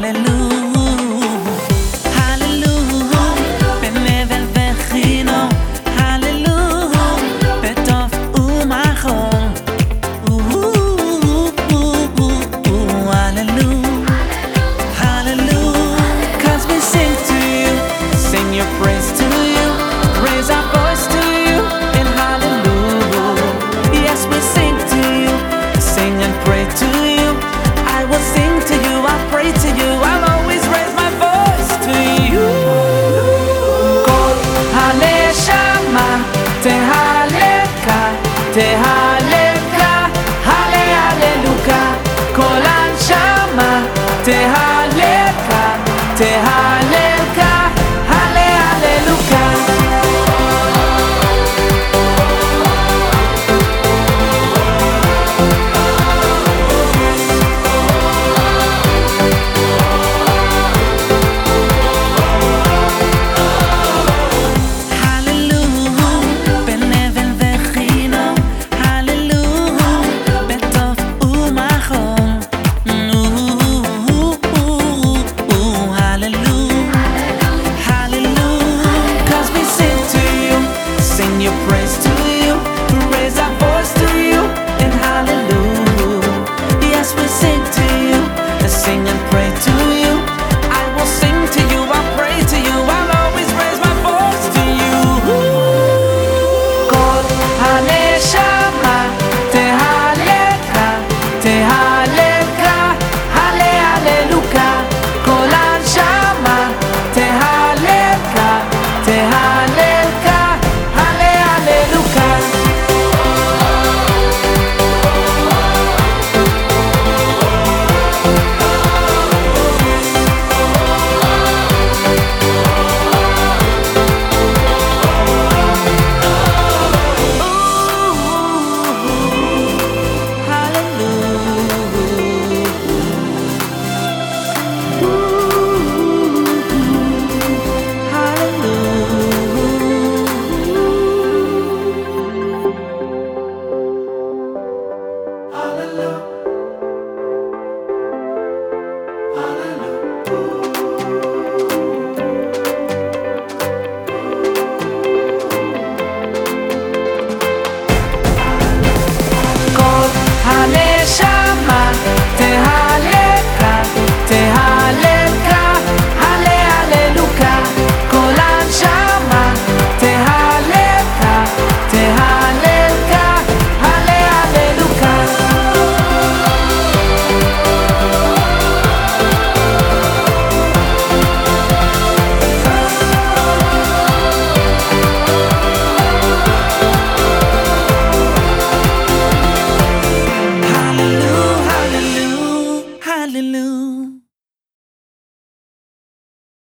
תהללך, הלה הללוקה, כל הנשמה תהללך, תהללך, הלה הללוקה. Praise to you, raise our voice to you in hallelujah. Yes, we sing to you, sing and pray to you. I will sing to you, I'll pray to you, I'll always raise my voice to you. כל הנשמה תהללך, תהללך, הלה הללוקה. כל הנשמה תהללך, תהללך. הנשמה תהללך, תהללך, הלה הללוקה. כל הנשמה תהללך, תהללך, הלה הללוקה. Hallelujah.